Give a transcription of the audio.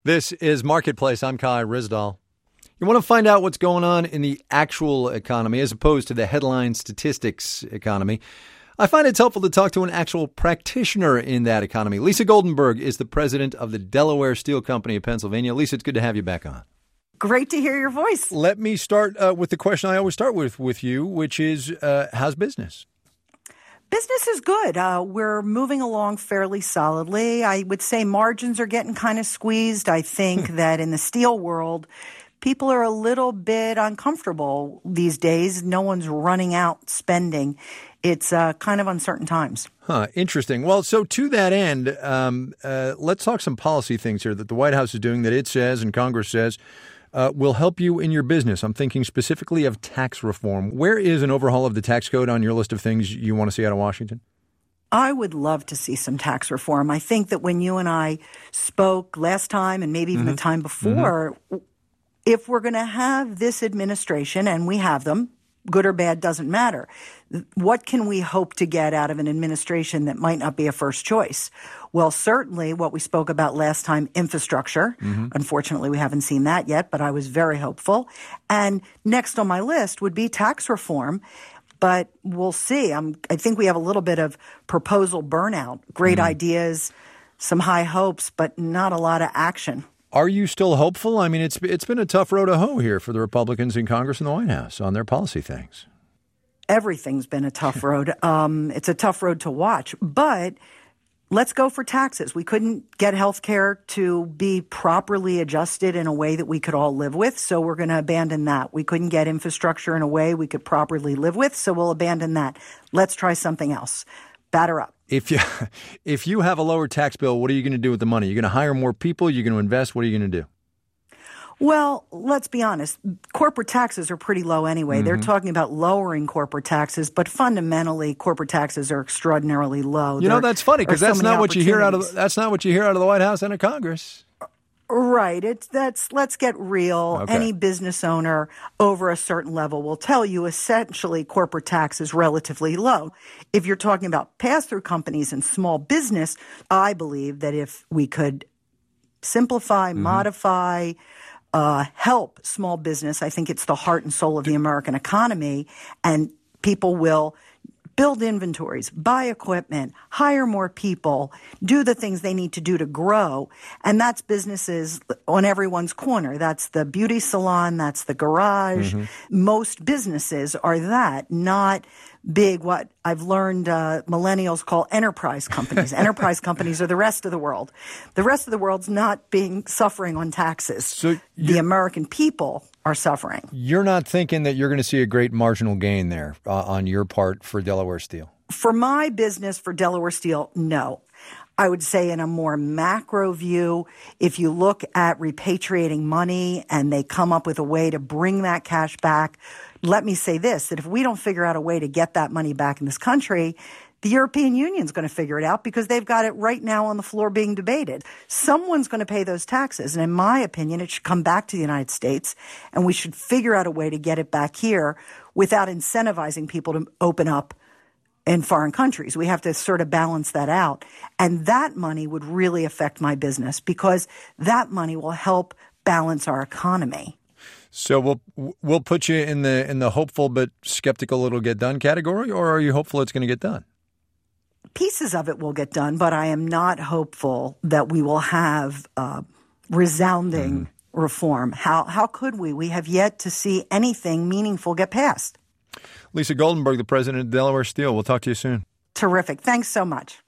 This is Marketplace. I'm Kai Ryssdal. You want to find out what's going on in the actual economy as opposed to the headline statistics economy. I find it's helpful to talk to an actual practitioner in that economy. Lisa Goldenberg is the president of the Delaware Steel Company of Pennsylvania. Lisa, it's good to have you back on. Great to hear your voice. Let me start with the question I always start with you, which is, how's business? Business is good. We're moving along fairly solidly. I would say margins are getting kind of squeezed. I think that in the steel world, people are a little bit uncomfortable these days. No one's running out spending. It's kind of uncertain times. Interesting. Well, so to that end, let's talk some policy things here that the White House is doing that it says and Congress says will help you in your business. I'm thinking specifically of tax reform. Where is an overhaul of the tax code on your list of things you want to see out of Washington? I would love to see some tax reform. I think that when you and I spoke last time and maybe even the time before, if we're going to have this administration, and we have them, good or bad doesn't matter, what can we hope to get out of an administration that might not be a first choice? Well, certainly what we spoke about last time, infrastructure. Unfortunately, we haven't seen that yet, but I was very hopeful. And next on my list would be tax reform. But we'll see. I think we have a little bit of proposal burnout. Great ideas, some high hopes, but not a lot of action. Are you still hopeful? I mean, it's been a tough road to hoe here for the Republicans in Congress and the White House on their policy things. Everything's been a tough road. It's a tough road to watch. But let's go for taxes. We couldn't get health care to be properly adjusted in a way that we could all live with, so we're going to abandon that. We couldn't get infrastructure in a way we could properly live with, so we'll abandon that. Let's try something else. Batter up. If you have a lower tax bill, what are you going to do with the money? You're going to hire more people? You're going to invest? What are you going to do? Well, let's be honest. Corporate taxes are pretty low anyway. They're talking about lowering corporate taxes, but fundamentally, corporate taxes are extraordinarily low. You know, that's funny because that's not what you hear out of the White House and of Congress. Right. Let's get real. Okay. Any business owner over a certain level will tell you essentially corporate tax is relatively low. If you're talking about pass-through companies and small business, I believe that if we could simplify, modify, help small business, I think it's the heart and soul of the American economy, and people will build inventories, buy equipment, hire more people, do the things they need to do to grow. And that's businesses on everyone's corner. That's the beauty salon. That's the garage. Most businesses are that, not big, what I've learned millennials call enterprise companies. Enterprise companies are the rest of the world. The rest of the world's not suffering on taxes. So the American people are suffering. You're not thinking that you're going to see a great marginal gain there on your part for Delaware Steel? For my business, for Delaware Steel, no. I would say in a more macro view, if you look at repatriating money and they come up with a way to bring that cash back, let me say this, that if we don't figure out a way to get that money back in this country, the European Union's going to figure it out because they've got it right now on the floor being debated. Someone's going to pay those taxes. And in my opinion, it should come back to the United States, and we should figure out a way to get it back here without incentivizing people to open up in foreign countries. We have to sort of balance that out. And that money would really affect my business because that money will help balance our economy. So we'll put you in the hopeful but skeptical it'll get done category, or are you hopeful it's going to get done? Pieces of it will get done, but I am not hopeful that we will have resounding reform. How could we? We have yet to see anything meaningful get passed. Lisa Goldenberg, the president of Delaware Steel. We'll talk to you soon. Terrific. Thanks so much.